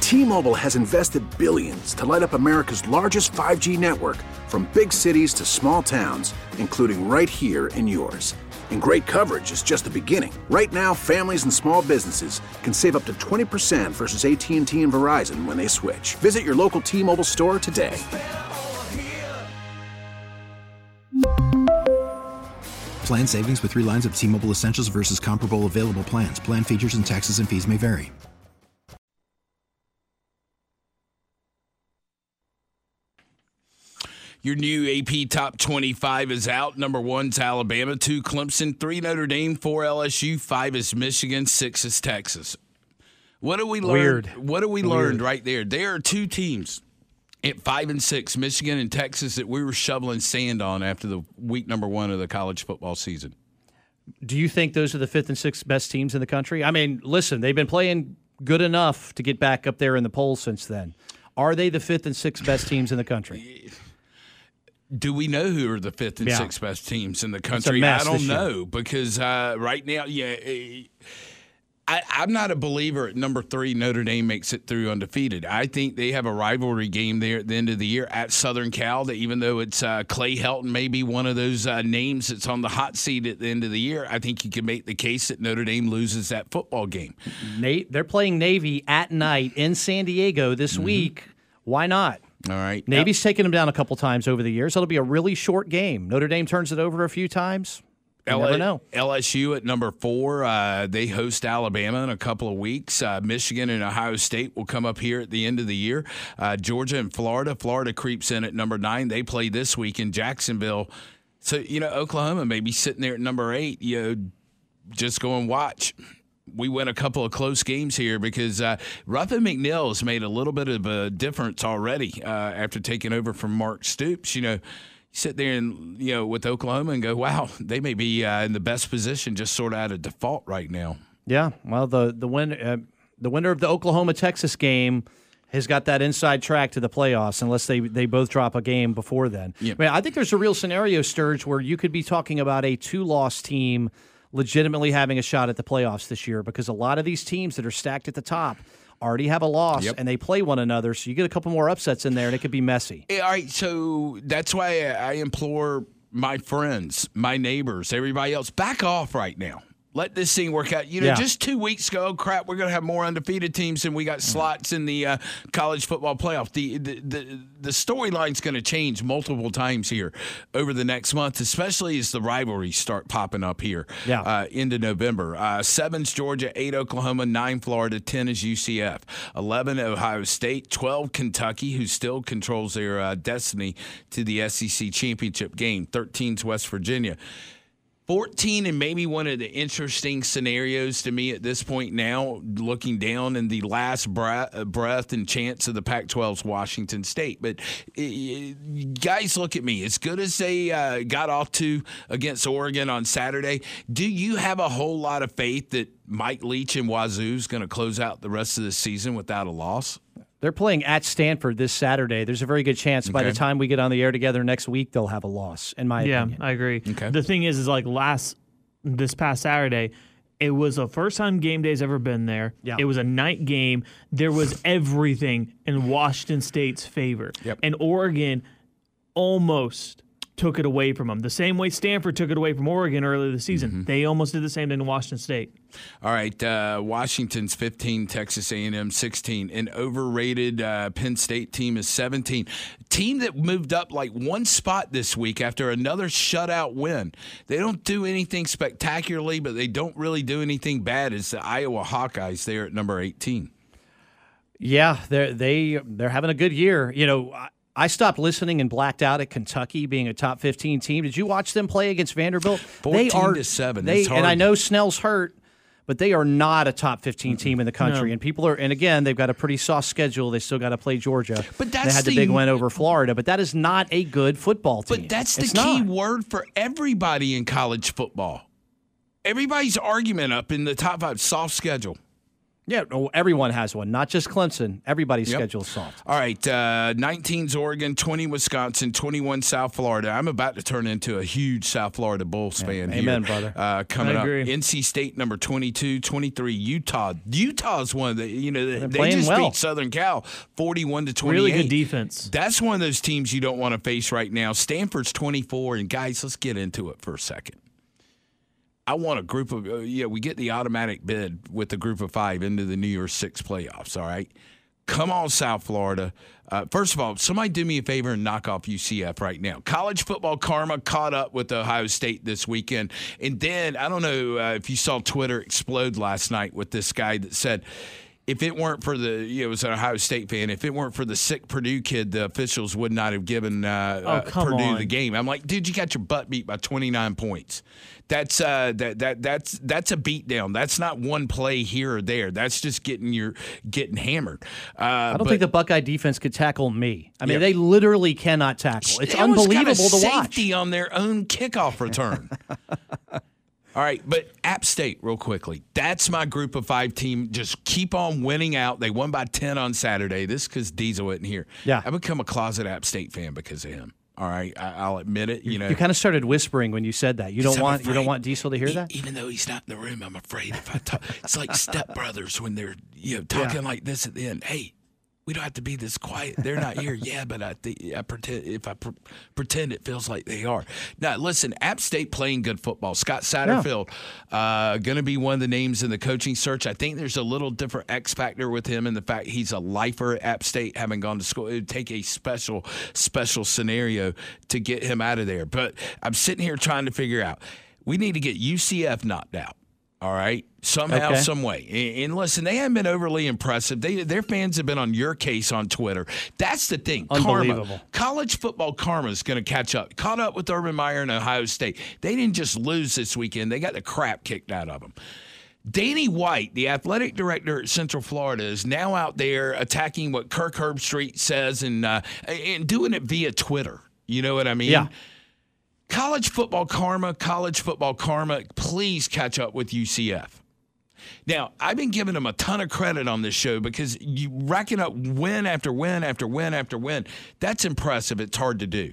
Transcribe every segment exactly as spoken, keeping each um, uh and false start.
T-Mobile has invested billions to light up America's largest five G network, from big cities to small towns, including right here in yours. And great coverage is just the beginning. Right now, families and small businesses can save up to twenty percent versus A T and T and Verizon when they switch. Visit your local T-Mobile store today. Plan savings with three lines of T-Mobile Essentials versus comparable available plans. Plan features and taxes and fees may vary. Your new A P Top twenty-five is out. Number one's Alabama, two Clemson, three Notre Dame, four L S U, five is Michigan, six is Texas. What do we learn? Weird. What do we Weird. learned right there? There are two teams at five and six, Michigan and Texas, that we were shoveling sand on after the week number one of the college football season. Do you think those are the fifth and sixth best teams in the country? I mean, listen, they've been playing good enough to get back up there in the polls since then. Are they the fifth and sixth best teams in the country? Do we know who are the fifth and Yeah. sixth best teams in the It's a country? mess I don't this year. know because uh, right now, yeah, I, I'm not a believer at number three. Notre Dame makes it through undefeated. I think they have a rivalry game there at the end of the year at Southern Cal. That even though it's uh, Clay Helton, may be one of those uh, names that's on the hot seat at the end of the year, I think you can make the case that Notre Dame loses that football game. Nate, they're playing Navy at night in San Diego this Mm-hmm. week. Why not? All right, Navy's taken them down a couple times over the years. It'll be a really short game. Notre Dame turns it over a few times. You never know. L S U at number four. Uh, they host Alabama in a couple of weeks. Uh, Michigan and Ohio State will come up here at the end of the year. Uh, Georgia and Florida. Florida creeps in at number nine. They play this week in Jacksonville. So, you know, Oklahoma may be sitting there at number eight. You know, just go and watch. We win a couple of close games here because uh, Ruffin McNeil has made a little bit of a difference already uh, after taking over from Mark Stoops. You know, you sit there and, you know, with Oklahoma and go, wow, they may be uh, in the best position just sort of out of default right now. Yeah, well, the the win uh, the winner of the Oklahoma-Texas game has got that inside track to the playoffs unless they, they both drop a game before then. Yeah. I mean, I think there's a real scenario, Sturge, where you could be talking about a two-loss team legitimately having a shot at the playoffs this year because a lot of these teams that are stacked at the top already have a loss Yep. and they play one another, so you get a couple more upsets in there and it could be messy. All right, so that's why I implore my friends, my neighbors, everybody else, back off right now. Let this thing work out. You know, Yeah. just two weeks ago, oh, crap, we're going to have more undefeated teams and we got slots in the uh, college football playoff. The the the, the storyline's going to change multiple times here over the next month, especially as the rivalries start popping up here Yeah. uh, into November. Uh, seven's Georgia, eight Oklahoma, nine Florida, ten is U C F, eleven Ohio State, twelve Kentucky, who still controls their uh, destiny to the S E C championship game, thirteen's West Virginia. fourteen, and maybe one of the interesting scenarios to me at this point now, looking down in the last breath, breath and chance of the Pac twelve's Washington State. But uh, guys, look at me. As good as they uh, got off to against Oregon on Saturday, do you have a whole lot of faith that Mike Leach and Wazoo is going to close out the rest of the season without a loss? They're playing at Stanford this Saturday. There's a very good chance by Okay. the time we get on the air together next week, they'll have a loss, in my Yeah, opinion. I agree. Okay. The thing is, is like last this past Saturday, it was the first time game day's ever been there. Yeah. It was a night game. There was everything in Washington State's favor. Yep. And Oregon almost took it away from them. The same way Stanford took it away from Oregon earlier this season. Mm-hmm. They almost did the same thing to Washington State. All right, uh, Washington's fifteen, Texas A and M sixteen. An overrated uh, Penn State team is seventeen. Team that moved up like one spot this week after another shutout win. They don't do anything spectacularly, but they don't really do anything bad. It's the Iowa Hawkeyes there at number eighteen. Yeah, they're they they're having a good year. You know, I, I stopped listening and blacked out at Kentucky being a top fifteen team. Did you watch them play against Vanderbilt? fourteen they are, to seven. They, It's hard. and I know Snell's hurt, but they are not a top fifteen team in the country. No. And people are, and again, they've got a pretty soft schedule. They still got to play Georgia. But that's they had the, the- big win over Florida, but that is not a good football team. But that's the It's key not. word for everybody in college football. Everybody's argument up in the top five, soft schedule. Yeah, no, everyone has one, not just Clemson. Everybody's Yep. schedule is soft. All right, uh, nineteen's Oregon, twenty Wisconsin, twenty-one South Florida. I'm about to turn into a huge South Florida Bulls fan here. Amen, brother. Uh, coming I up, agree. N C State number twenty-two, twenty-three Utah. Utah's one of the you know they playing just well. beat Southern Cal forty-one to twenty-eight. Really good defense. That's one of those teams you don't want to face right now. Stanford's twenty-four, and guys, let's get into it for a second. I want a group of, uh, yeah, we get the automatic bid with the group of five into the New Year's Six playoffs, all right? Come on, South Florida. Uh, first of all, somebody do me a favor and knock off U C F right now. College football karma caught up with Ohio State this weekend. And then, I don't know uh, if you saw Twitter explode last night with this guy that said, if it weren't for the, you know, it was an Ohio State fan, if it weren't for the sick Purdue kid, the officials would not have given uh, Oh, uh, come Purdue on. the game. I'm like, dude, you got your butt beat by twenty-nine points. That's uh, that that that's that's a beatdown. That's not one play here or there. That's just getting your getting hammered. Uh, I don't but, think the Buckeye defense could tackle me. I mean, Yep. they literally cannot tackle. It's they almost got a unbelievable to watch. safety on their own kickoff return. All right, but App State, real quickly. That's my group of five team. Just keep on winning out. They won by ten on Saturday. This because Diesel isn't here. Yeah. I become a closet App State fan because of him. All right, I, I'll admit it. You know, You kind of started whispering when you said that. You don't I'm want you don't afraid. want Diesel to hear E- that? Even though he's not in the room, I'm afraid if I talk. It's like stepbrothers when they're you know talking like this at the end. Hey, we don't have to be this quiet. They're not here. Yeah, but I think I pretend if I pr- pretend it feels like they are. Now, listen, App State playing good football. Scott Satterfield uh, going to be one of the names in the coaching search. I think there's a little different X factor with him in the fact he's a lifer at App State, having gone to school. It would take a special, special scenario to get him out of there. But I'm sitting here trying to figure out. We need to get U C F knocked out. All right, somehow, Okay. some way. And, and listen, they haven't been overly impressive. They, their fans have been on your case on Twitter. That's the thing. Unbelievable. Karma. College football karma is going to catch up. Caught up with Urban Meyer and Ohio State. They didn't just lose this weekend. They got the crap kicked out of them. Danny White, the athletic director at Central Florida, is now out there attacking what Kirk Herbstreit says and uh, and doing it via Twitter. You know what I mean? Yeah. College football karma, college football karma, please catch up with U C F. Now, I've been giving them a ton of credit on this show because you racking up win after win after win after win. That's impressive. It's hard to do.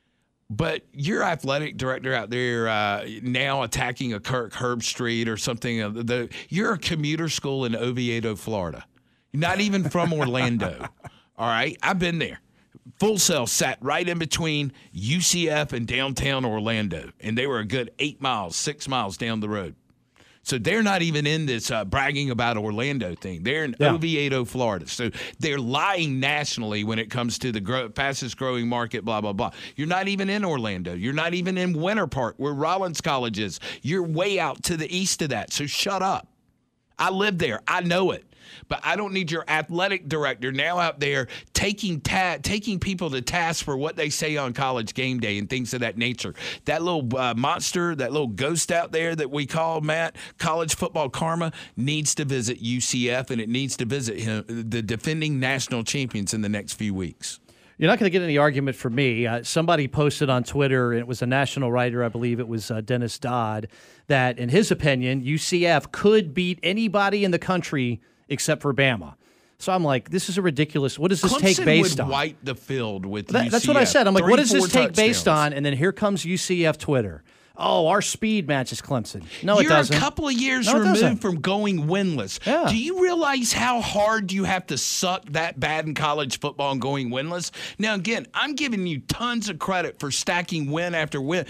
But your athletic director out there uh, now attacking a Kirk Herbstreit or something, uh, the, you're a commuter school in Oviedo, Florida. Not even from Orlando. All right? I've been there. Full Sail sat right in between U C F and downtown Orlando, and they were a good eight miles, six miles down the road. So they're not even in this uh, bragging about Orlando thing. They're in Yeah. Oviedo, Florida. So they're lying nationally when it comes to the grow- fastest growing market, blah, blah, blah. You're not even in Orlando. You're not even in Winter Park, where Rollins College is. You're way out to the east of that. So shut up. I live there. I know it. But I don't need your athletic director now out there taking ta- taking people to task for what they say on College Game Day and things of that nature. That little uh, monster, that little ghost out there that we call, Matt, college football karma, needs to visit U C F, and it needs to visit him, the defending national champions, in the next few weeks. You're not going to get any argument from me. Uh, somebody posted on Twitter, and it was a national writer, I believe it was uh, Dennis Dodd, that in his opinion, U C F could beat anybody in the country except for Bama. So I'm like, this is a ridiculous. What does this Clemson take based would on? wipe the field with That- U C F. that's what I said. I'm like, Three, what does four this take based touchdowns. on? And then here comes U C F Twitter. Oh, our speed matches Clemson. No, it You're doesn't. a couple of years No, it doesn't. removed from going winless. Yeah. Do you realize how hard you have to suck that bad in college football and going winless? Now, again, I'm giving you tons of credit for stacking win after win.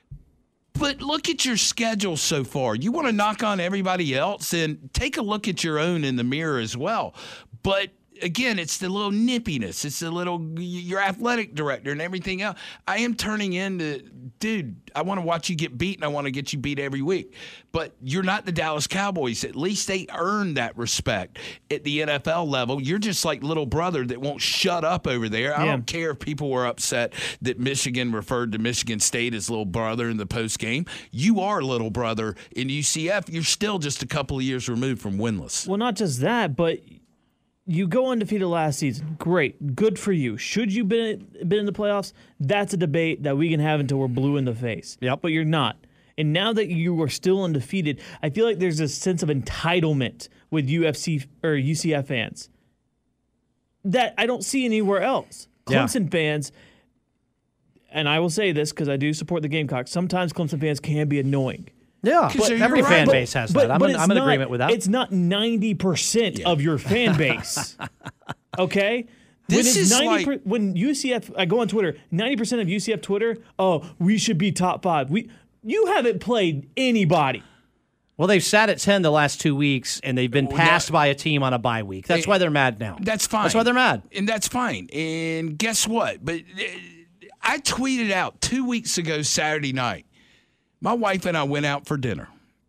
But look at your schedule so far. You want to knock on everybody else, and take a look at your own in the mirror as well. But again, it's the little nippiness. It's the little, your athletic director and everything else. I am turning into, dude, I want to watch you get beat, and I want to get you beat every week. But you're not the Dallas Cowboys. At least they earn that respect at the N F L level. You're just like little brother that won't shut up over there. I Yeah. don't care if people were upset that Michigan referred to Michigan State as little brother in the post game. You are little brother in U C F. You're still just a couple of years removed from winless. Well, not just that, but you go undefeated last season. Great. Good for you. Should you been been in the playoffs? That's a debate that we can have until we're blue in the face. Yep. But you're not. And now that you are still undefeated, I feel like there's a sense of entitlement with U F C or U C F fans that I don't see anywhere else. Clemson yeah. fans, and I will say this because I do support the Gamecocks, sometimes Clemson fans can be annoying. Yeah, but every fan right. base has but, that. I'm, but in, I'm in not, agreement with that. It's not ninety percent yeah. of your fan base. Okay? This when is ninety like... per, when U C F, I go on Twitter, ninety percent of U C F Twitter, oh, we should be top five. We, You haven't played anybody. Well, they've sat at ten the last two weeks, and they've been passed no. by a team on a bye week. That's why they're mad now. That's fine. That's why they're mad. And that's fine. And guess what? But I tweeted out two weeks ago Saturday night, my wife and I went out for dinner.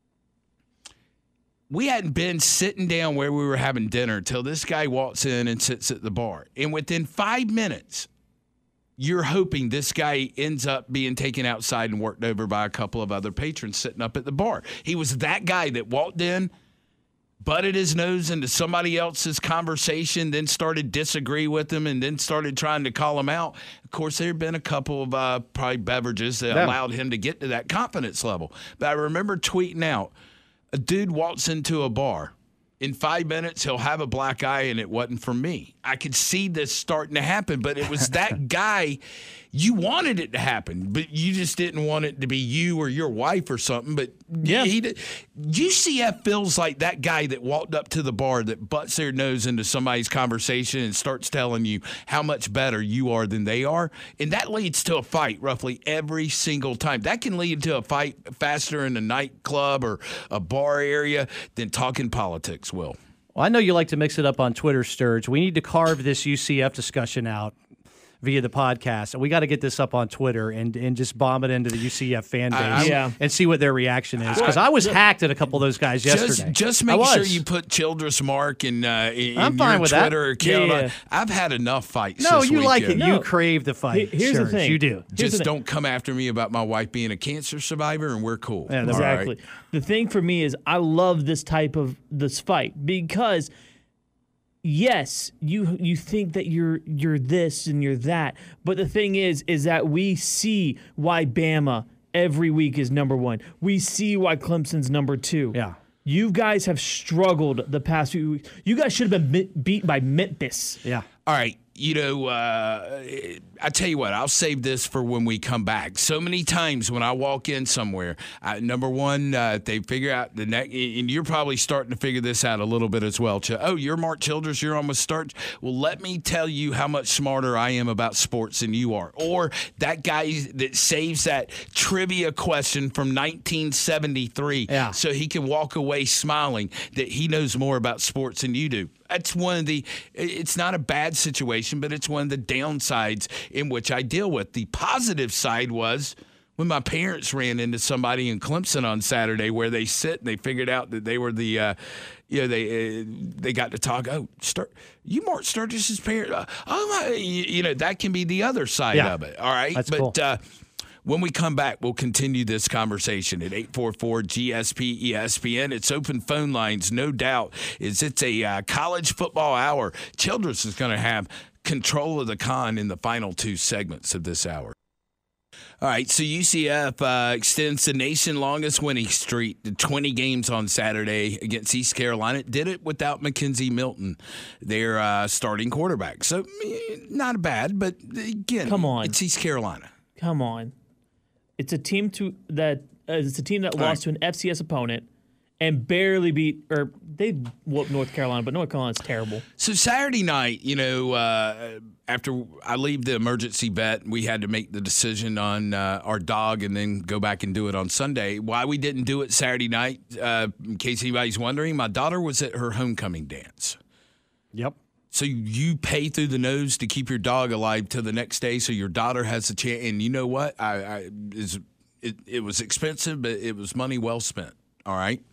We hadn't been sitting down where we were having dinner until this guy walks in and sits at the bar. And within five minutes, you're hoping this guy ends up being taken outside and worked over by a couple of other patrons sitting up at the bar. He was that guy that walked in, butted his nose into somebody else's conversation, then started disagree with them, and then started trying to call him out. Of course, there had been a couple of uh, probably beverages that yeah. allowed him to get to that confidence level. But I remember tweeting out, a dude walks into a bar. In five minutes, he'll have a black eye, and it wasn't for me. I could see this starting to happen, but it was that guy. You wanted it to happen, but you just didn't want it to be you or your wife or something. But yeah, he did. U C F feels like that guy that walked up to the bar that butts their nose into somebody's conversation and starts telling you how much better you are than they are. And that leads to a fight roughly every single time. That can lead to a fight faster in a nightclub or a bar area than talking politics will. Well, I know you like to mix it up on Twitter, Sturge. We need to carve this U C F discussion out via the podcast, and we got to get this up on Twitter and and just bomb it into the U C F fan base uh, yeah. and see what their reaction is. Because I was hacked at a couple of those guys yesterday. Just, just make sure you put Childress Mark in, uh, in I'm fine your with Twitter that. account. Yeah, yeah. I've had enough fights. No, this you weekend. like it. No. You crave the fight. Here's Sure, the thing. You do. Just the don't come after me about my wife being a cancer survivor, and we're cool. Yeah, exactly. Right. The thing for me is I love this type of this fight because yes, you you think that you're you're this and you're that, but the thing is is that we see why Bama every week is number one. We see why Clemson's number two. Yeah. You guys have struggled the past few weeks. You guys should have been beat by Memphis. Yeah. All right. You know, uh, I tell you what, I'll save this for when we come back. So many times when I walk in somewhere, I, number one, uh, they figure out the next, and you're probably starting to figure this out a little bit as well. Oh, you're Mark Childress, you're almost starting. Well, let me tell you how much smarter I am about sports than you are. Or that guy that saves that trivia question from nineteen seventy-three yeah. so he can walk away smiling that he knows more about sports than you do. That's one of the, it's not a bad situation, but it's one of the downsides in which I deal with. The positive side was when my parents ran into somebody in Clemson on Saturday where they sit and they figured out that they were the, uh, you know, they uh, they got to talk. Oh, Stur- you Mark Sturgis's parents? Uh, oh, my, you, you know, that can be the other side yeah. of it. All right. That's but, cool. Uh, When we come back, we'll continue this conversation at eight four four G S P E S P N. It's open phone lines, no doubt. Is It's a uh, college football hour. Childress is going to have control of the con in the final two segments of this hour. All right, so U C F uh, extends the nation longest winning streak to twenty games on Saturday against East Carolina. Did it without Mackenzie Milton, their uh, starting quarterback. So not bad, but again, Come on. It's East Carolina. Come on. It's a team to that uh, it's a team that lost right. to an F C S opponent and barely beat, or they whooped North Carolina, but North Carolina's terrible. So Saturday night, you know, uh, after I leave the emergency vet, we had to make the decision on uh, our dog and then go back and do it on Sunday. Why we didn't do it Saturday night, uh, in case anybody's wondering, my daughter was at her homecoming dance. Yep. So you pay through the nose to keep your dog alive till the next day, so your daughter has a chance. And you know what? I, I is it, it was expensive, but it was money well spent. All right.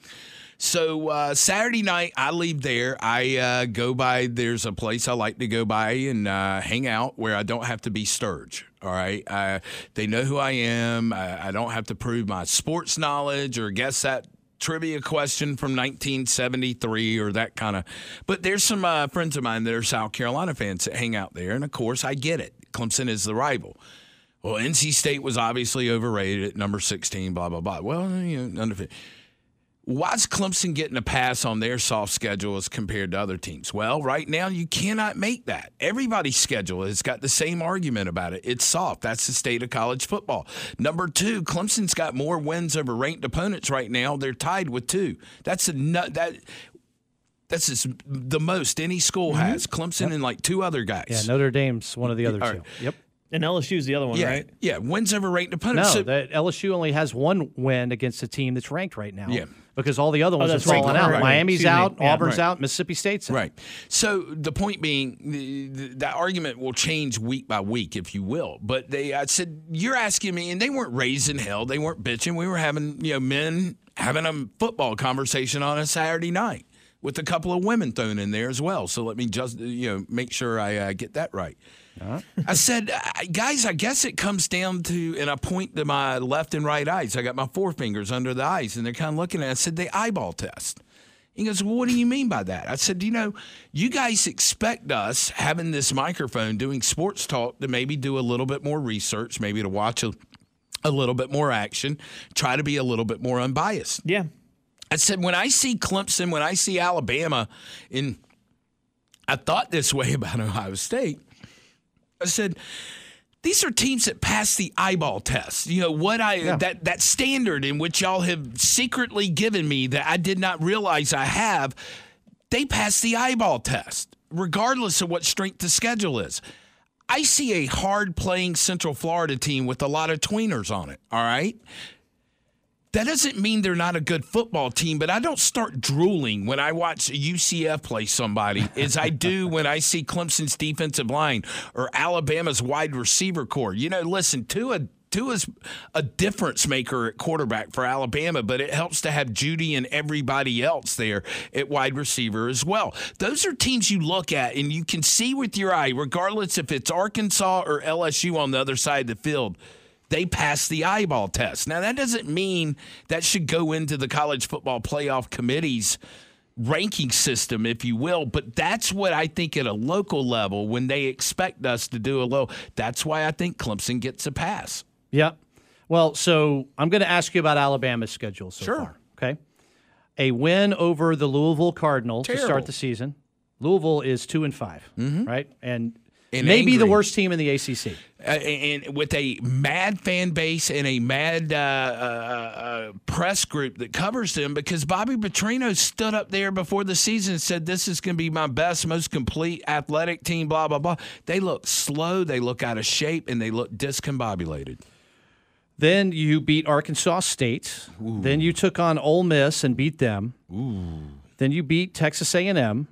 So uh, Saturday night, I leave there. I uh, go by. There's a place I like to go by and uh, hang out where I don't have to be Sturge. All right. Uh, they know who I am. I, I don't have to prove my sports knowledge or guess that trivia question from nineteen seventy-three or that kind of. But there's some uh, friends of mine that are South Carolina fans that hang out there. And, of course, I get it. Clemson is the rival. Well, N C State was obviously overrated at number sixteen, blah, blah, blah. Well, you know, under why's Clemson getting a pass on their soft schedule as compared to other teams? Well, right now you cannot make that. Everybody's schedule has got the same argument about it. It's soft. That's the state of college football. Number two, Clemson's got more wins over ranked opponents right now. They're tied with two. That's a that. That's just the most any school mm-hmm. has. Clemson yep. and like two other guys. Yeah, Notre Dame's one of the other All two. Right. Yep. And L S U's the other one, yeah, right? Yeah, wins over ranked opponents. No, so, that L S U only has one win against a team that's ranked right now. Yeah. Because all the other ones oh, have fallen right. out. Right. Miami's Excuse out, me. Yeah, Auburn's right. out, Mississippi State's out. Right. So the point being, the, the, that argument will change week by week, if you will. But they, I said, you're asking me, and they weren't raising hell. They weren't bitching. We were having, you know, men having a football conversation on a Saturday night with a couple of women thrown in there as well. So let me just, you know, make sure I uh, get that right. Uh-huh. I said, guys, I guess it comes down to, and I point to my left and right eyes. I got my forefingers under the eyes, and they're kind of looking at it. I said, the eyeball test. He goes, well, what do you mean by that? I said, you know, you guys expect us having this microphone doing sports talk to maybe do a little bit more research, maybe to watch a, a little bit more action, try to be a little bit more unbiased. Yeah. I said, when I see Clemson, when I see Alabama, and I thought this way about Ohio State, I said, these are teams that pass the eyeball test. You know, what I yeah. that, that standard in which y'all have secretly given me that I did not realize I have, they pass the eyeball test, regardless of what strength the schedule is. I see a hard-playing Central Florida team with a lot of tweeners on it, all right? That doesn't mean they're not a good football team, but I don't start drooling when I watch U C F play somebody as I do when I see Clemson's defensive line or Alabama's wide receiver core. You know, listen, Tua, Tua's a difference maker at quarterback for Alabama, but it helps to have Judy and everybody else there at wide receiver as well. Those are teams you look at and you can see with your eye, regardless if it's Arkansas or L S U on the other side of the field, they pass the eyeball test. Now, that doesn't mean that should go into the college football playoff committee's ranking system, if you will, but that's what I think at a local level when they expect us to do a low. That's why I think Clemson gets a pass. Yeah. Well, so I'm going to ask you about Alabama's schedule so sure. far. Okay. A win over the Louisville Cardinals Terrible. to start the season. Louisville is two and five, mm-hmm. right? And, and maybe angry. the worst team in the A C C. Uh, and with a mad fan base and a mad uh, uh, uh, press group that covers them, because Bobby Petrino stood up there before the season and said, this is going to be my best, most complete athletic team, blah, blah, blah. They look slow, they look out of shape, and they look discombobulated. Then you beat Arkansas State. Ooh. Then you took on Ole Miss and beat them. Ooh. Then you beat Texas A and M.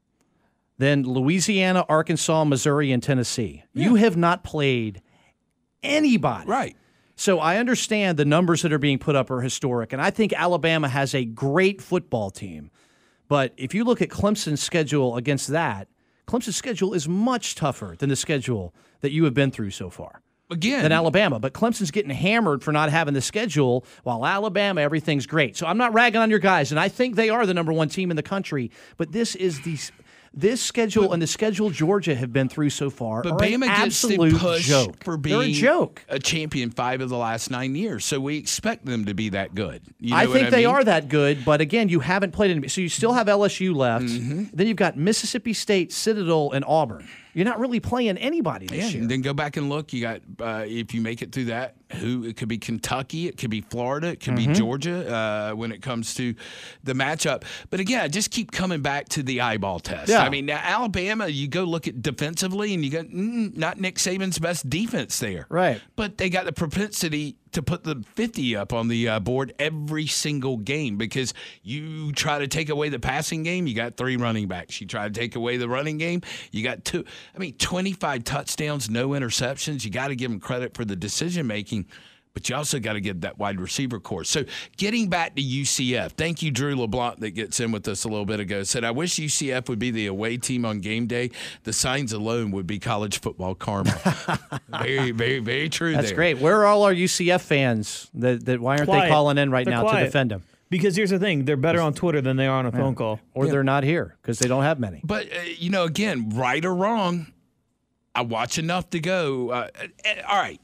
Then Louisiana, Arkansas, Missouri, and Tennessee. Yeah. You have not played anybody. Right. So I understand the numbers that are being put up are historic, and I think Alabama has a great football team. But if you look at Clemson's schedule against that, Clemson's schedule is much tougher than the schedule that you have been through so far. Again. Than Alabama. But Clemson's getting hammered for not having the schedule, while Alabama, everything's great. So I'm not ragging on your guys, and I think they are the number one team in the country. But this is the this schedule but, and the schedule Georgia have been through so far but are Bama an gets the absolute push joke. For being They're a joke. A champion five of the last nine years. So we expect them to be that good. You know I think I they mean? are that good, but again, you haven't played any. So you still have L S U left. Mm-hmm. Then you've got Mississippi State, Citadel, and Auburn. You're not really playing anybody this yeah, year. And then go back and look. You got uh, if you make it through that, who it could be Kentucky, it could be Florida, it could mm-hmm. be Georgia uh, when it comes to the matchup. But again, I just keep coming back to the eyeball test. Yeah. I mean, now Alabama, you go look at defensively, and you go mm, not Nick Saban's best defense there, right? But they got the propensity to put the fifty up on the uh, board every single game, because you try to take away the passing game, you got three running backs. You try to take away the running game, you got two. I mean, twenty-five touchdowns, no interceptions. You got to give them credit for the decision making, but you also got to give that wide receiver core. So getting back to U C F, thank you, Drew LeBlanc, that gets in with us a little bit ago, said, I wish U C F would be the away team on game day. The signs alone would be college football karma. very, very, very true. That's there. great. Where are all our U C F fans? That, that why aren't quiet. they calling in right They're now quiet. to defend them? Because here's the thing. They're better on Twitter than they are on a yeah. phone call. Or yeah. they're not here because they don't have many. But, uh, you know, again, right or wrong, I watch enough to go. Uh, uh, all right.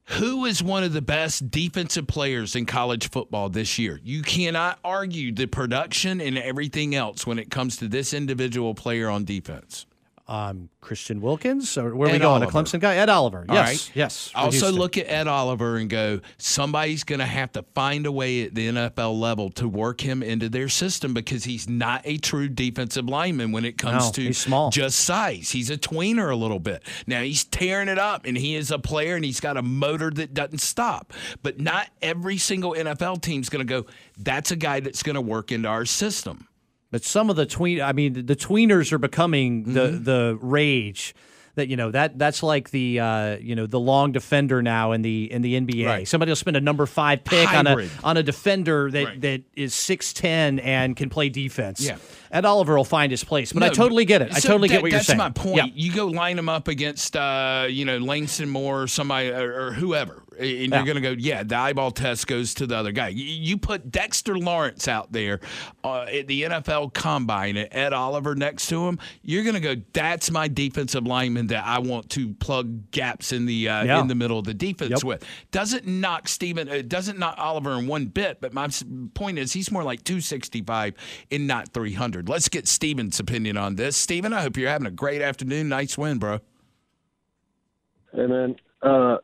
Who is one of the best defensive players in college football this year? You cannot argue the production and everything else when it comes to this individual player on defense. Um, Christian Wilkins, or where are we Ed going? Oliver. A Clemson guy? Ed Oliver. All Yes, right. yes. for Also Houston. look at Ed Oliver and go, somebody's going to have to find a way at the N F L level to work him into their system because he's not a true defensive lineman when it comes No, to he's small. just size. He's a tweener a little bit. Now, he's tearing it up, and he is a player, and he's got a motor that doesn't stop. But not every single N F L team's going to go, that's a guy that's going to work into our system. But some of the tween, I mean, the tweeners are becoming the Mm-hmm. the rage. That you know that that's like the uh, you know the long defender now in the in the N B A. Right. Somebody will spend a number five pick Hybrid. on a on a defender that, Right. that is six ten and can play defense. Yeah. Ed Oliver will find his place. But No, I totally get it. I so totally that- get what you're that's saying. my point. Yeah. You go line him up against, uh, you know, Langston Moore or somebody or, or whoever, and Yeah. you're going to go, yeah, the eyeball test goes to the other guy. You, you put Dexter Lawrence out there uh, at the N F L Combine and Ed Oliver next to him, you're going to go, that's my defensive lineman that I want to plug gaps in the uh, Yeah. in the middle of the defense Yep. with. Doesn't knock Steven, it doesn't knock Oliver in one bit, but my s- point is he's more like two sixty-five and not three hundred. Let's get Steven's opinion on this. Steven, I hope you're having a great afternoon. Nice win, bro. Hey, man, uh,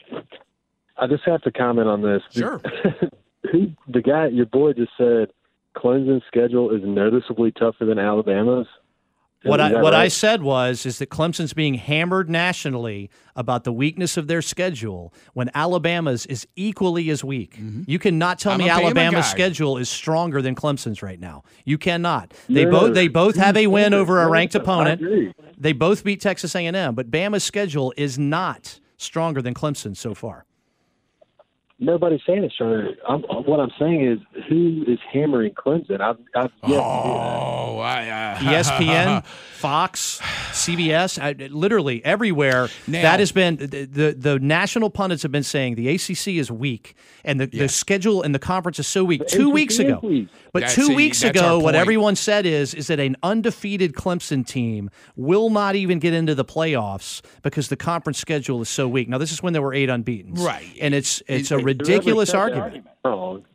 I just have to comment on this. Sure. Who, the guy, your boy just said Clemson's schedule is noticeably tougher than Alabama's. What Is I that what I right? said was is that Clemson's being hammered nationally about the weakness of their schedule when Alabama's is equally as weak. You cannot tell I'm me a Bama Alabama's guy. schedule is stronger than Clemson's right now. You cannot. They No, both they both have a win no, over a no, ranked I opponent. agree. They both beat Texas A and M, but Bama's schedule is not stronger than Clemson so far. Nobody's saying it's stronger. I'm, what I'm saying is, who is hammering Clemson? I've, I've yet to hear that. Oh, I, uh, E S P N, Fox, C B S, I, literally everywhere. Now- that has been the, the the national pundits have been saying the A C C is weak and the, the schedule and the conference is so weak. Two A C C weeks is ago, weak. but That's- two see, weeks that's ago, our what point. everyone said is is that an undefeated Clemson team will not even get into the playoffs because the conference schedule is so weak. Now this is when there were eight unbeatens, Right. And it's it's It- a it- ridiculous Whoever said that argument. wrong.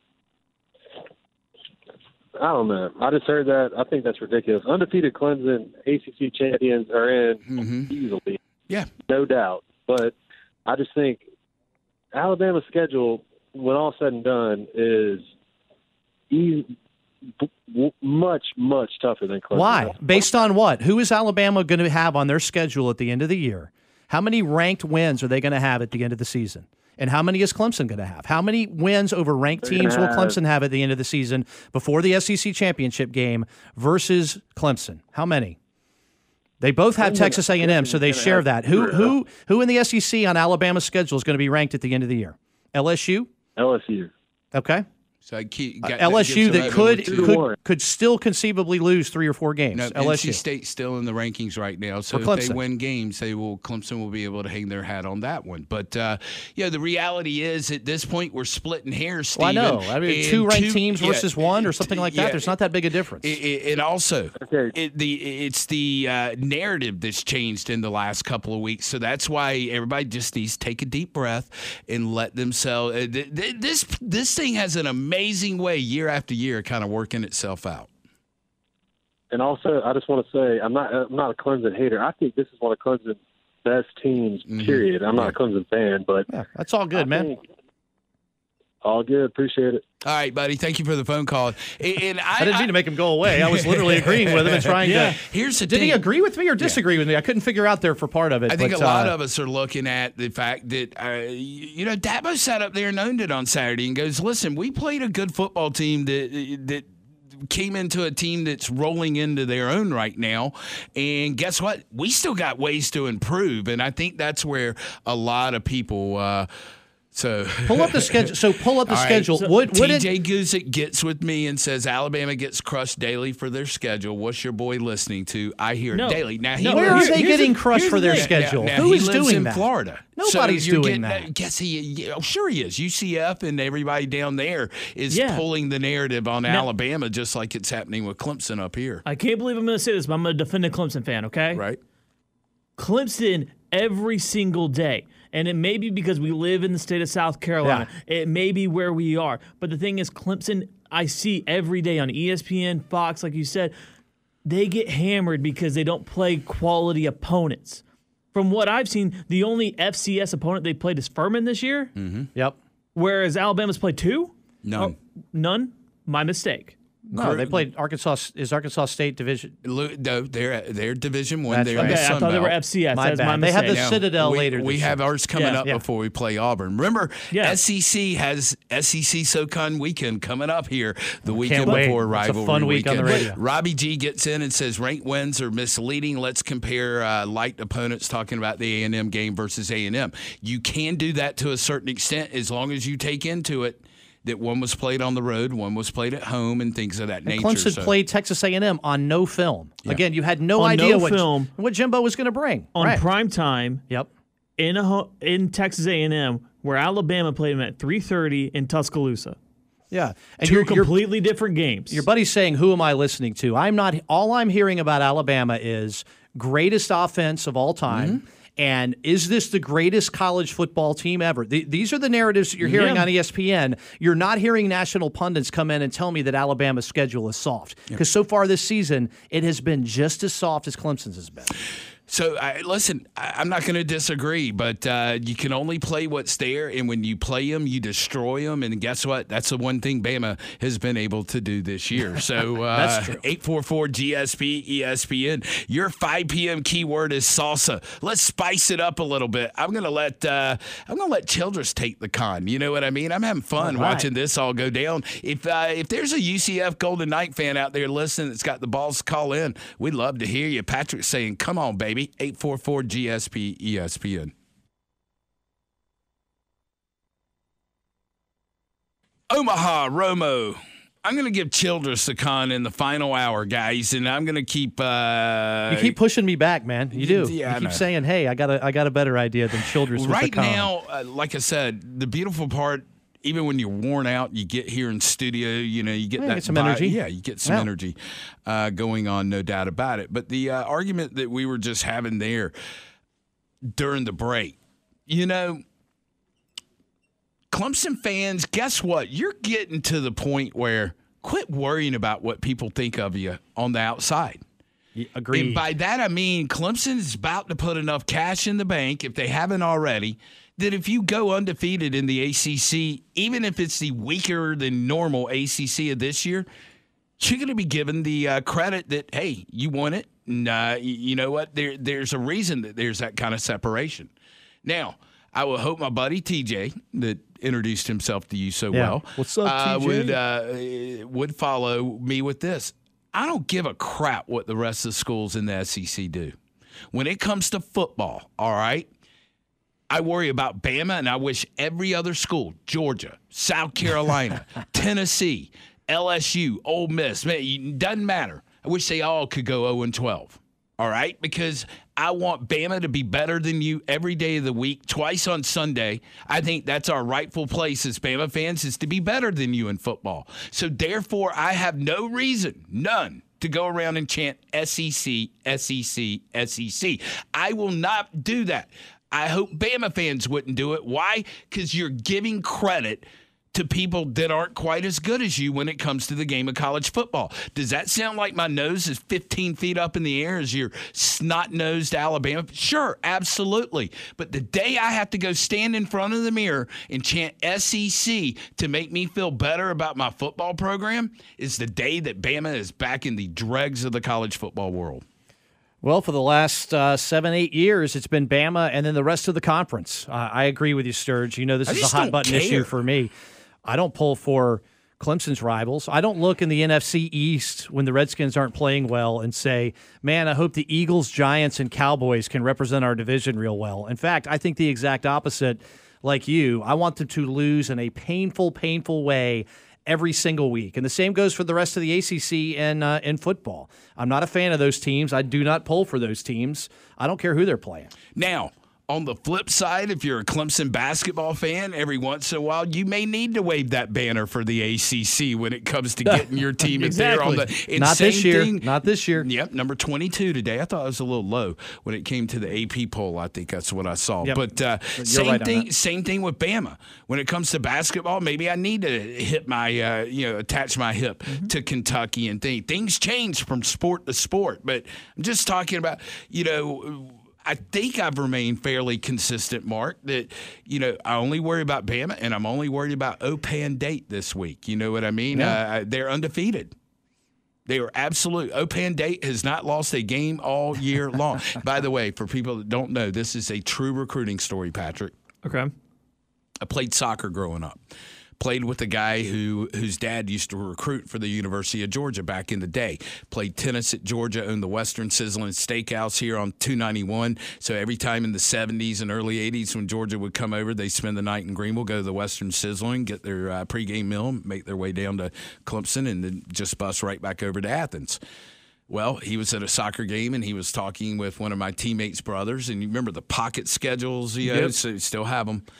I don't know. I just heard that. I think that's ridiculous. Undefeated Clemson, A C C champions are in Mm-hmm. easily, yeah. no doubt. But I just think Alabama's schedule, when all said and done, is easy, b- much, much tougher than Clemson. Why? Based on what? Who is Alabama going to have on their schedule at the end of the year? How many ranked wins are they going to have at the end of the season? And how many is Clemson going to have? How many wins over ranked They're teams will gonna have- Clemson have at the end of the season before the S E C championship game versus Clemson? How many? They both have Clemson- Texas A and M, so they Clemson's gonna share have- that. Who who who in the S E C on Alabama's schedule is going to be ranked at the end of the year? L S U? L S U. Okay. So I keep, Uh, got, L S U gives them that that could number two. to could, one. could still conceivably lose three or four games. No, L S N C U. State's still in the rankings right now, so For if they Clemson. win games, they will. Clemson will be able to hang their hat on that one. But uh, yeah, the reality is, at this point, we're splitting hairs. Well, I Steven, know. I mean, and two ranked two- teams yeah, versus one or something like that. yeah, There's not that big a difference. It, it, and also, Okay. it, the it's the uh, narrative that's changed in the last couple of weeks. So that's why everybody just needs to take a deep breath and let themselves. Uh, th- th- this this thing has an amazing way, year after year, kind of working itself out. And also, I just want to say, I'm not I'm not a Clemson hater. I think this is one of Clemson's best teams, period. I'm not a Clemson fan, but yeah, that's all good, I man. think- all good. Appreciate it. All right, buddy. Thank you for the phone call. And, and I, I didn't mean to make him go away. I was literally agreeing with him and trying Yeah. to. Here's the Did thing. he agree with me or disagree with me? I couldn't figure out there for part of it. I think but, a lot uh, of us are looking at the fact that, uh, you know, Dabo sat up there and owned it on Saturday and goes, listen, we played a good football team that that came into a team that's rolling into their own right now. And guess what? We still got ways to improve. And I think that's where a lot of people uh, – So pull up the schedule. So pull up the All right. schedule. So Would, would T it, J Guzik gets with me and says Alabama gets crushed daily for their schedule. What's your boy listening to? I hear No. it daily. Now he No, where are lives- they here's getting the- crushed here's for the their thing. schedule? Now, now Who he is lives doing in that? Florida. Nobody's so you're doing getting, that. Guess he? Yeah, oh, sure he is. U C F and everybody down there is Yeah. pulling the narrative on Now- Alabama, just like it's happening with Clemson up here. I can't believe I'm going to say this, but I'm going to defend a Clemson fan, okay? Right? Clemson every single day. And it may be because we live in the state of South Carolina. Yeah. It may be where we are. But the thing is, Clemson, I see every day on E S P N, Fox, like you said, they get hammered because they don't play quality opponents. From what I've seen, the only F C S opponent they played is Furman this year. Mm-hmm. Yep. Whereas Alabama's played two? None. Oh, none? My mistake. No, they played Arkansas. Is Arkansas State division? No, they're they're Division One. They're okay, in the I Sun thought they were Belt. F C S. My That's bad. my They mistake. have the Now, Citadel we, later. We this have year. ours coming Yeah, up yeah. before we play Auburn. Remember, Yeah. S E C has S E C SoCon weekend coming up here the weekend Can't wait. before It's a rivalry fun week on weekend. the radio. Robbie G gets in and says ranked wins are misleading. Let's compare uh, light opponents. Talking about the A and M game versus A and M. You can do that to a certain extent as long as you take into it that one was played on the road, one was played at home, and things of that And nature. Clemson so. played Texas A and M on no film. Yeah. Again, you had no On idea no what, film. what Jimbo was going to bring. On right. prime time Yep. in a ho- in Texas A and M, where Alabama played them at three thirty in Tuscaloosa. Yeah. And Two you're, you're, completely different games. your buddy's saying, who am I listening to? I'm not. All I'm hearing about Alabama is greatest offense of all time. Mm-hmm. And is this the greatest college football team ever? The, these are the narratives that you're hearing Yeah. on E S P N. You're not hearing national pundits come in and tell me that Alabama's schedule is soft. Because so far this season, it has been just as soft as Clemson's has been. So, I, listen, I, I'm not going to disagree, but uh, you can only play what's there, and when you play them, you destroy them, and guess what? That's the one thing Bama has been able to do this year. So, uh, That's true. eight four four G S P E S P N. Your five p.m. keyword is salsa. Let's spice it up a little bit. I'm going to let uh, I'm going to let Childress take the con. You know what I mean? I'm having fun All right. watching this all go down. If uh, if there's a U C F Golden Knight fan out there listening that's got the balls to call in, we'd love to hear you. Patrick's saying, come on, baby. eight four four G S P E S P N. Omaha, Romo. I'm going to give Childress the con in the final hour, guys, and I'm going to keep. Uh, You keep pushing me back, man. You do. Yeah, I you keep know. saying, "Hey, I got a, I got a better idea than Childress." with the right con. now, uh, like I said, the beautiful part. Even when you're worn out, you get here in studio, you know, you get Yeah, that get some vibe. energy. Yeah, you get some Yeah. energy uh, going on, no doubt about it. But the uh, argument that we were just having there during the break, you know, Clemson fans, guess what? You're getting to the point where quit worrying about what people think of you on the outside. Agreed. And by that, I mean Clemson is about to put enough cash in the bank, if they haven't already, that if you go undefeated in the A C C, even if it's the weaker than normal A C C of this year, you're going to be given the uh, credit that, hey, you won it. And uh, you, you know what? There, there's a reason that there's that kind of separation. Now, I will hope my buddy T J, that introduced himself to you so Yeah. well, What's up, uh, T J? would, uh, would follow me with this. I don't give a crap what the rest of the schools in the S E C do. When it comes to football, all right, I worry about Bama, and I wish every other school, Georgia, South Carolina, Tennessee, L S U, Ole Miss, man, it doesn't matter. I wish they all could go oh and twelve, all right? Because I want Bama to be better than you every day of the week, twice on Sunday. I think that's our rightful place as Bama fans, is to be better than you in football. So, therefore, I have no reason, none, to go around and chant S E C, S E C, S E C. I will not do that. I hope Bama fans wouldn't do it. Why? Because you're giving credit to people that aren't quite as good as you when it comes to the game of college football. Does that sound like my nose is fifteen feet up in the air as your snot-nosed Alabama? Sure, absolutely. But the day I have to go stand in front of the mirror and chant S E C to make me feel better about my football program is the day that Bama is back in the dregs of the college football world. Well, for the last uh, seven, eight years, it's been Bama and then the rest of the conference. Uh, I agree with you, Sturge. You know, this I is a just hot don't button care. issue for me. I don't pull for Clemson's rivals. I don't look in the N F C East when the Redskins aren't playing well and say, man, I hope the Eagles, Giants, and Cowboys can represent our division real well. In fact, I think the exact opposite, like you. I want them to lose in a painful, painful way every single week. And the same goes for the rest of the A C C and uh, in football. I'm not a fan of those teams. I do not pull for those teams. I don't care who they're playing. Now, On the flip side, if you're a Clemson basketball fan, every once in a while, you may need to wave that banner for the A C C when it comes to getting your team exactly. there on the. And Not this year. Thing, Not this year. Yep, number twenty-two today. I thought it was a little low when it came to the A P poll. I think that's what I saw. Yep. But uh, You're same right on thing. that. Same thing with Bama. When it comes to basketball, maybe I need to hit my, uh, you know, attach my hip mm-hmm. to Kentucky and think things change from sport to sport. But I'm just talking about, you know. I think I've remained fairly consistent, Mark, that, you know, I only worry about Bama, and I'm only worried about Opan Date this week. You know what I mean? Yeah. Uh, they're undefeated. They are absolute. Opan Date has not lost a game all year long. By the way, for people that don't know, this is a true recruiting story, Patrick. Okay. I played soccer growing up. Played with a guy who whose dad used to recruit for the University of Georgia back in the day. Played tennis at Georgia, owned the Western Sizzling Steakhouse here on two ninety-one. So every time in the seventies and early eighties when Georgia would come over, they spend the night in Greenville, go to the Western Sizzling, get their uh, pregame meal, make their way down to Clemson, and then just bus right back over to Athens. Well, he was at a soccer game, and he was talking with one of my teammates' brothers. And you remember the pocket schedules, you know, yep. so you still have them.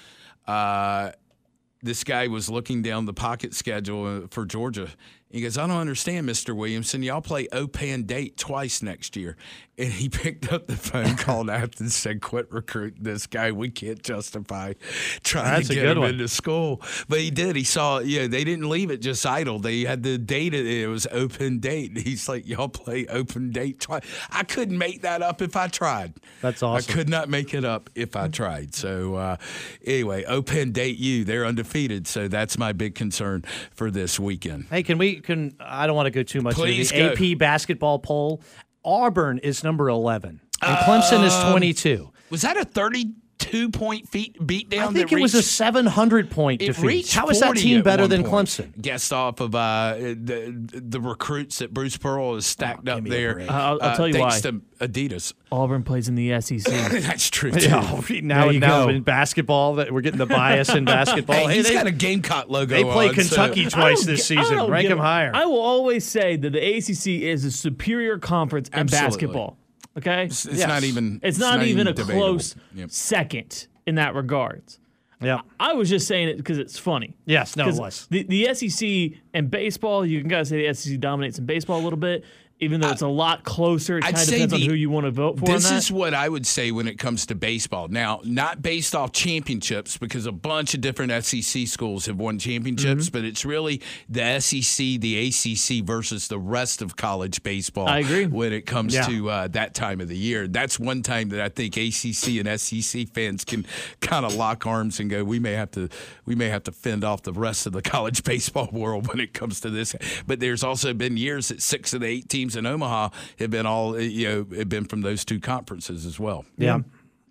Uh This guy was looking down the pocket schedule for Georgia. He goes, I don't understand, Mister Williamson. Y'all play Opan Date twice next year. And he picked up the phone, called Athens, and said, quit recruiting this guy. We can't justify trying That's to a get good him one. into school. But he did. He saw, you know, they didn't leave it just idle. They had the date. It was Open Date. He's like, y'all play Open Date twice. I couldn't make that up if I tried. That's awesome. I could not make it up if I tried. So, uh, anyway, Open Date U, they're undefeated. So that's my big concern for this weekend. Hey, can we? Can I don't want to go too much Please into the go. A P basketball poll. Auburn is number eleven, and Clemson is twenty-two. Was that a thirty-two point feat beat down? I think that it was a reached- seven hundred point It defeat. reached How is that forty team at better one than point. Clemson? Guessed off of uh, the the recruits that Bruce Pearl has stacked Oh, up give me a there. break. Uh, I'll- I'll uh, tell you thanks why. to Adidas. Auburn plays in the S E C. That's true too. Yeah, now There you now go. in basketball, that we're getting the bias in basketball. Hey, he's they, got a Gamecock logo. they play on, Kentucky so- twice I don't this gi- I season. don't Rank give- them higher. I will always say that the A C C is a superior conference in Absolutely. basketball. Okay, It's, it's Yes. not even. it's not, even a debatable. close Yep. second in that regards. yeah. I was just saying it because it's funny. Yes. No, it 'Cause was. The, the S E C and baseball, you can kind of say the S E C dominates in baseball a little bit, even though it's a lot closer. It I'd kind of say depends on the- who you want to vote for. This on that. is what I would say when it comes to baseball. Now, not based off championships, because a bunch of different S E C schools have won championships, Mm-hmm. but it's really the S E C, the A C C versus the rest of college baseball. I agree. When it comes Yeah. to uh, that time of the year. That's one time that I think A C C and S E C fans can kind of lock arms and go, we may have to we may have to fend off the rest of the college baseball world when it comes to this. But there's also been years that six of the eight teams in Omaha have been all, you know, have been from those two conferences as well. Yeah.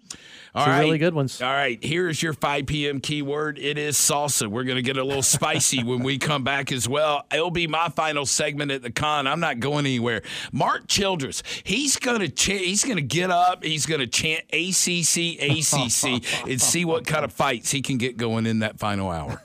All Two right. really good ones. All right. Here's your five p.m. keyword. It is salsa. We're going to get a little spicy when we come back as well. It'll be my final segment at the con. I'm not going anywhere. Mark Childress, he's going to ch- he's going to get up. He's going to chant A C C, A C C, and see what kind of fights he can get going in that final hour.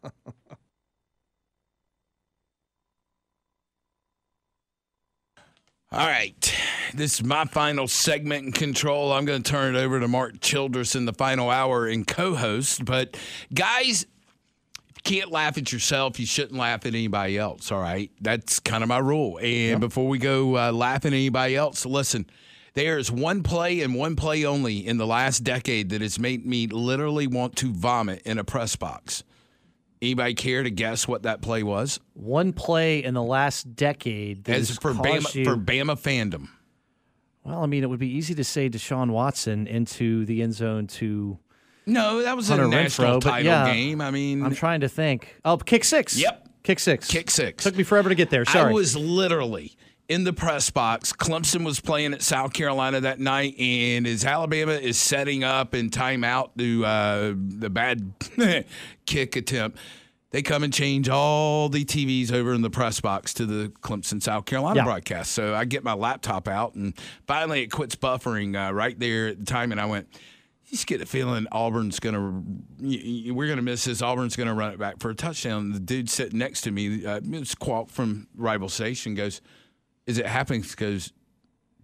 All right. This is my final segment in control. I'm going to turn it over to Mark Childress in the final hour and co-host. But, guys, if you can't laugh at yourself, you shouldn't laugh at anybody else, all right? That's kind of my rule. And yep. before we go uh, laughing at anybody else, listen, there is one play and one play only in the last decade that has made me literally want to vomit in a press box. Anybody care to guess what that play was? One play in the last decade that As has for caused Bama, you, for Bama fandom. Well, I mean, it would be easy to say Deshaun Watson into the end zone to No, that was Hunter a national Renfro, but title yeah, game. I mean, I'm trying to think. Oh, kick six. Yep. Kick six. Kick six. Took me forever to get there. Sorry. I was literally in the press box. Clemson was playing at South Carolina that night, and as Alabama is setting up in timeout to uh, the bad kick attempt, they come and change all the T Vs over in the press box to the Clemson, South Carolina Yeah. broadcast. So I get my laptop out, and finally it quits buffering uh, right there at the time, and I went, you just get the feeling Auburn's going to – we're going to miss this. Auburn's going to run it back for a touchdown. And the dude sitting next to me, uh, it was Qualt from Rival Station, goes, is it happening? He goes,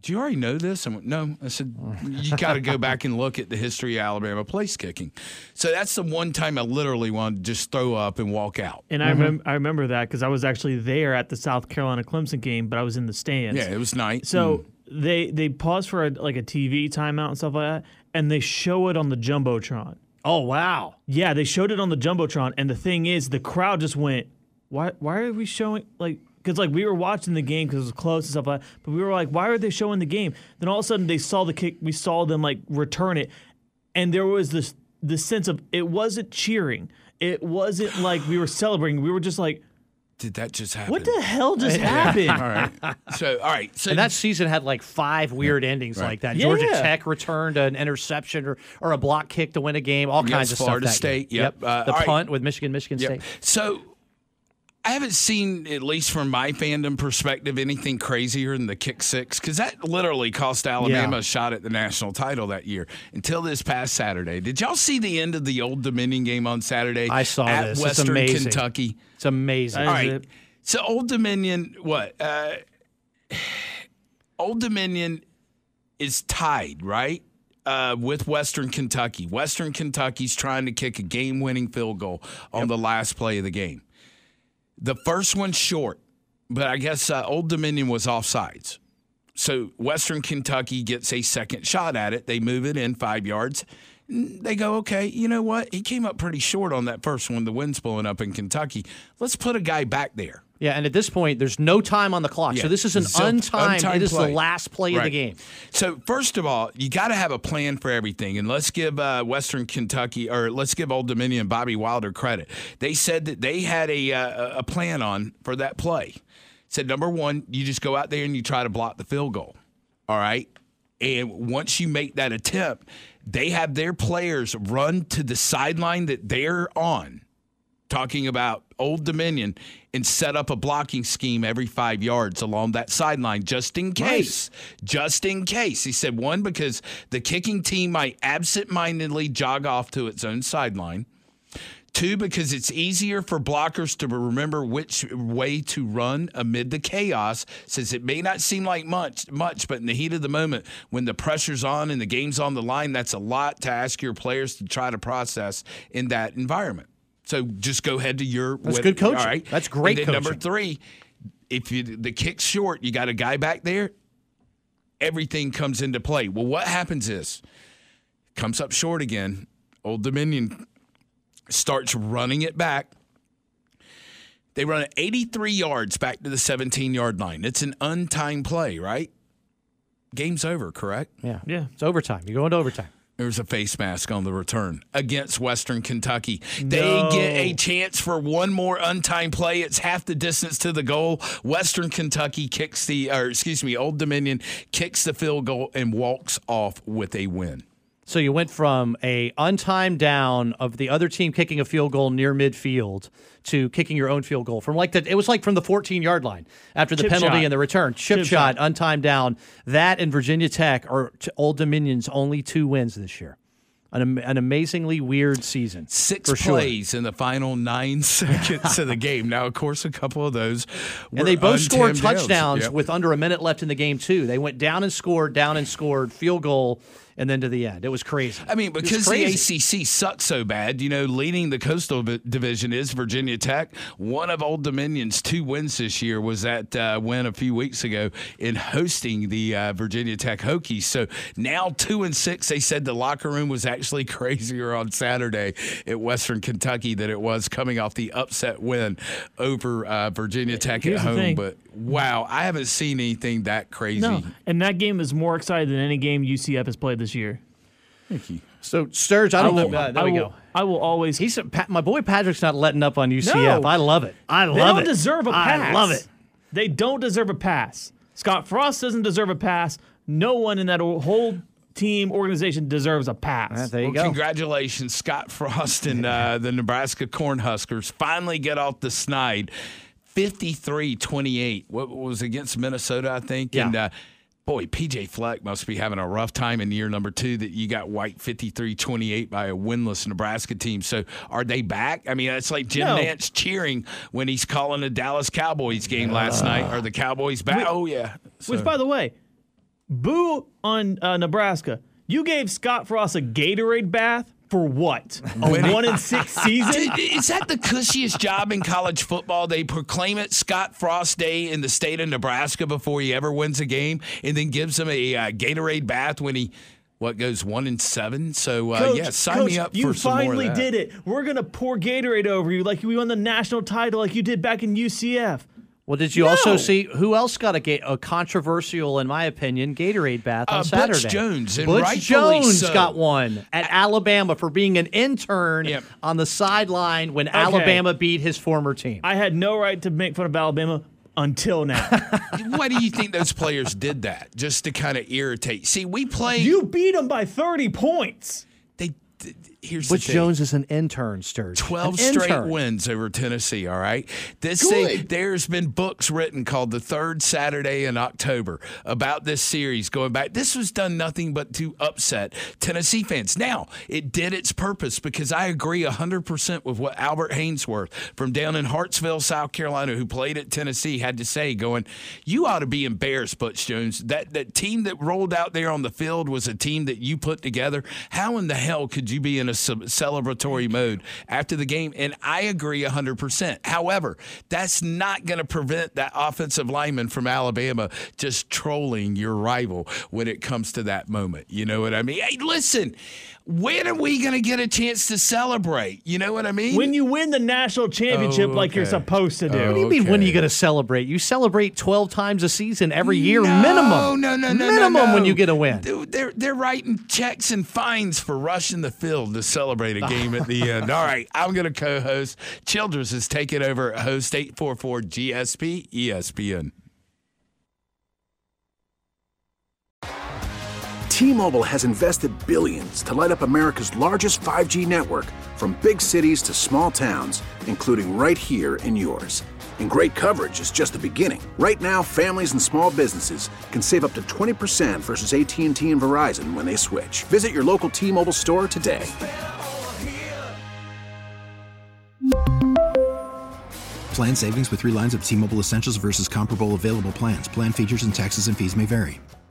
do you already know this? I went, no. I said, you got to go back and look at the history of Alabama place kicking. So that's the one time I literally wanted to just throw up and walk out. And I, rem- I remember that because I was actually there at the South Carolina Clemson game, but I was in the stands. Yeah, it was night. So mm. they they pause for a, like a T V timeout and stuff like that, and they show it on the Jumbotron. Oh, wow. Yeah, they showed it on the Jumbotron, and the thing is, the crowd just went, why Why are we showing, like, because, like, we were watching the game because it was close and stuff like that, but we were like, why are they showing the game? Then all of a sudden they saw the kick, we saw them, like, return it, and there was this, this sense of, it wasn't cheering. It wasn't like we were celebrating. We were just like, did that just happen? What the hell just happened? all right. So, all right. So and that season had like five weird endings right. like that. Yeah. Georgia Tech returned an interception or, or a block kick to win a game, all kinds of Florida stuff. State, That yep. yep. Uh, the all punt right. with Michigan, Michigan yep. State. So I haven't seen, at least from my fandom perspective, anything crazier than the kick six, because that literally cost Alabama Yeah. a shot at the national title that year until this past Saturday. Did y'all see the end of the Old Dominion game on Saturday? I saw at this. It's Western amazing. Kentucky. It's amazing. All right. it? So Old Dominion, what? Uh, Old Dominion is tied, right? Uh, with Western Kentucky. Western Kentucky's trying to kick a game-winning field goal on yep. the last play of the game. The first one's short, but I guess uh, Old Dominion was offsides. So Western Kentucky gets a second shot at it. They move it in five yards. They go, okay, you know what? He came up pretty short on that first one. The wind's blowing up in Kentucky. Let's put a guy back there. Yeah, and at this point, there's no time on the clock. Yeah. So this is an So, untimed, untimed it is play. the last play right. of the game. So first of all, you got to have a plan for everything. And let's give uh, Western Kentucky, or let's give Old Dominion and Bobby Wilder credit. They said that they had a, uh, a plan on for that play. Said, number one, you just go out there and you try to block the field goal. All right? And once you make that attempt, they have their players run to the sideline that they're on, talking about Old Dominion, and set up a blocking scheme every five yards along that sideline just in case. Nice. Just in case. He said, one, because the kicking team might absent-mindedly jog off to its own sideline. Two, because it's easier for blockers to remember which way to run amid the chaos, since it may not seem like much, much, but in the heat of the moment, when the pressure's on and the game's on the line, that's a lot to ask your players to try to process in that environment. So just go ahead to your. That's with, good coaching. All right. That's great and then coaching. Number three, if you, the kick's short, you got a guy back there, everything comes into play. Well, what happens is, comes up short again, Old Dominion starts running it back. They run it eighty-three yards back to the seventeen-yard line. It's an untimed play, right? Game's over, correct? Yeah. Yeah. It's overtime. You go into overtime. There's a face mask on the return against Western Kentucky. They No. get a chance for one more untimed play. It's half the distance to the goal. Western Kentucky kicks the, or excuse me, Old Dominion kicks the field goal and walks off with a win. So you went from a untimed down of the other team kicking a field goal near midfield to kicking your own field goal from like the, it was like from the fourteen-yard line after the Chip penalty shot. and the return. Chip, Chip shot, shot. untimed down. That and Virginia Tech are t- Old Dominion's only two wins this year. An, am- an amazingly weird season. Six for sure. plays in the final nine seconds of the game. Now, of course, a couple of those were And they both scored untimed downs. touchdowns Yep. with under a minute left in the game, too. They went down and scored, down and scored, field goal, and then to the end. It was crazy. I mean, It was because the crazy. A C C sucks so bad, you know, leading the Coastal v- Division is Virginia Tech. One of Old Dominion's two wins this year was that uh, win a few weeks ago in hosting the uh, Virginia Tech Hokies. So now two and six, they said the locker room was actually crazier on Saturday at Western Kentucky than it was coming off the upset win over uh, Virginia Tech Here's at the home. thing. But wow, I haven't seen anything that crazy. No, and that game is more exciting than any game U C F has played this year. Thank you. So, Sturge, I don't will, know. Uh, there I we will, go. I will always. He's a, Pa- my boy Patrick's not letting up on U C F. No. I love it. I love they it. don't deserve a pass. I love it. They don't deserve a pass. Scott Frost doesn't deserve a pass. No one in that whole team organization deserves a pass. Uh, there you Well, go. congratulations, Scott Frost and uh, the Nebraska Cornhuskers finally get off the snide. fifty-three twenty-eight. What was against Minnesota, I think? Yeah. And uh, boy, P J Fleck must be having a rough time in year number two that you got wiped fifty-three twenty-eight by a winless Nebraska team. So are they back? I mean, it's like Jim No. Nantz cheering when he's calling the Dallas Cowboys game last night. Are the Cowboys back? Which- oh, yeah. So, Which, by the way, boo on uh, Nebraska. You gave Scott Frost a Gatorade bath for what? A one in six season? Is that the cushiest job in college football? They proclaim it Scott Frost Day in the state of Nebraska before he ever wins a game, and then gives him a uh, Gatorade bath when he, what, goes one and seven? So, uh, Coach, yeah, sign Coach, me up you for some more of finally that. did it. We're going to pour Gatorade over you like we won the national title like you did back in U C F. Well, did you No. also see who else got a, ga- a controversial, in my opinion, Gatorade bath on Uh, Saturday? Butch Jones, and Butch rightfully Jones so. got one at Alabama for being an intern Yep. on the sideline when Alabama beat his former team. I had no right to make fun of Alabama until now. Why do you think those players did that? Just to kind of irritate. See, we play. You beat them by thirty points. They. th- Here's Butch the thing. Jones is an intern, Sturge. twelve An straight intern. wins over Tennessee, all right? This Good. thing, there's been books written called The Third Saturday in October about this series going back. This was done nothing but to upset Tennessee fans. Now, it did its purpose because I agree one hundred percent with what Albert Hainsworth from down in Hartsville, South Carolina, who played at Tennessee, had to say, going, you ought to be embarrassed, Butch Jones. That, that team that rolled out there on the field was a team that you put together. How in the hell could you be in a ce- celebratory mode after the game? And I agree one hundred percent. However, that's not going to prevent that offensive lineman from Alabama just trolling your rival when it comes to that moment. You know what I mean? Hey, listen, when are we going to get a chance to celebrate? You know what I mean? When you win the national championship Oh, like you're okay. supposed to do. Oh, What do you mean, when are you Okay. going to celebrate? You celebrate twelve times a season every year, minimum. No, no, no, no, Minimum no, no. when you get a win. Dude, They're they're writing checks and fines for rushing the field to celebrate a game at the end. All right, I'm going to co-host. Childress is taking over at host eight four four G S P E S P N. T-Mobile has invested billions to light up America's largest five G network, from big cities to small towns, including right here in yours. And great coverage is just the beginning. Right now, families and small businesses can save up to twenty percent versus A T and T and Verizon when they switch. Visit your local T-Mobile store today. Plan savings with three lines of T-Mobile Essentials versus comparable available plans. Plan features and taxes and fees may vary.